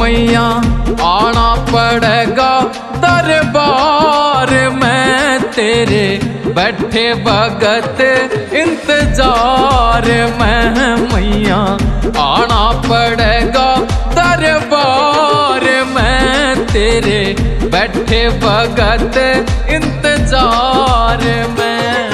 मैया आना पड़ेगा दरबार में तेरे, बैठे भगत इंतजार में मैया आना पड़ेगा दरबार में तेरे, बैठे भगत इंतजार में।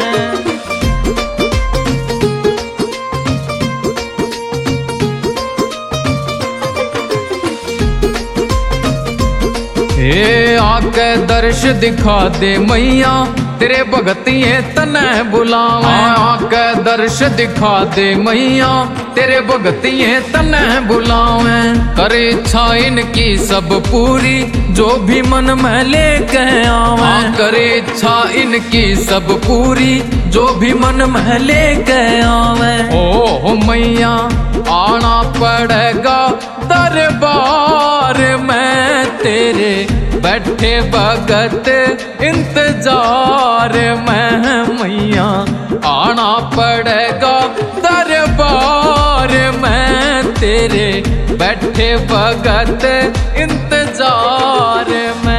हे आके दर्श दिखा दे मैया तेरे भगतिये तने बुलावे, आके दर्श दिखा दे मैया तेरे भगतिये तने बुलावे। करे इच्छा इनकी सब पूरी जो भी मन में लेके आवे, करे इच्छा इनकी सब पूरी जो भी मन में लेके आवे। ओ मैया आना पड़ेगा दरबार में तेरे, बैठे भगत इंतजार में मैया आना पड़ेगा दरबार में तेरे, बैठे भगत इंतजार में।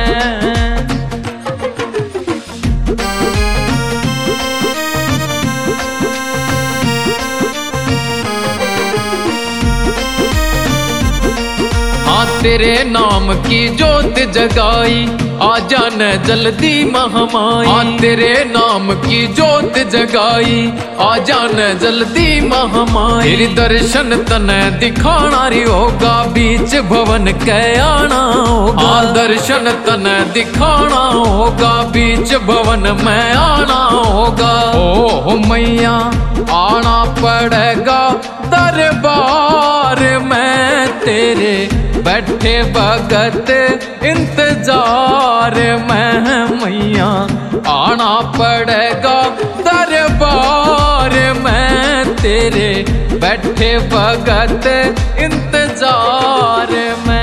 तेरे नाम की जोत जगाई आ जान जल्दी महामाई, तेरे नाम की जोत जगाई आ जान जल्दी महामाई। तेरी दर्शन तने दिखाना री होगा बीच भवन के आना होगा, दर्शन तने दिखाना होगा बीच भवन में आना होगा। ओ मैया आना पड़ेगा दरबार में तेरे, बैठे भगत इंतजार में मैया आना पड़ेगा दरबार में तेरे, बैठे भगत इंतजार में।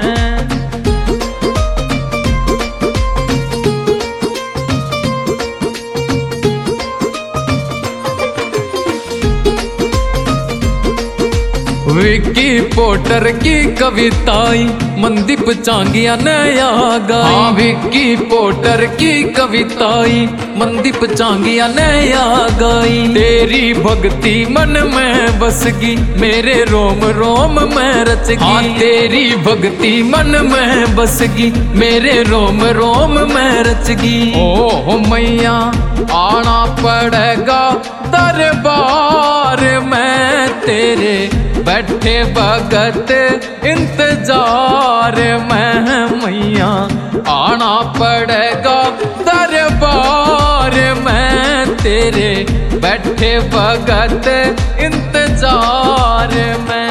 विक्की पोटर की कविताई मनदीप चांगिया ने गाई, विक्की पोटर की कविताई मनदीप चांगिया ने गाई। तेरी भक्ति मन में बसगी मेरे रोम रोम में रचगी, तेरी भक्ति मन में बसगी मेरे रोम रोम में रचगी। ओ मैया आना पड़ेगा दरबार में तेरे, बैठे भगत इंतजार में मैया आना पड़ेगा दरबार में तेरे, बैठे भगत इंतजार में।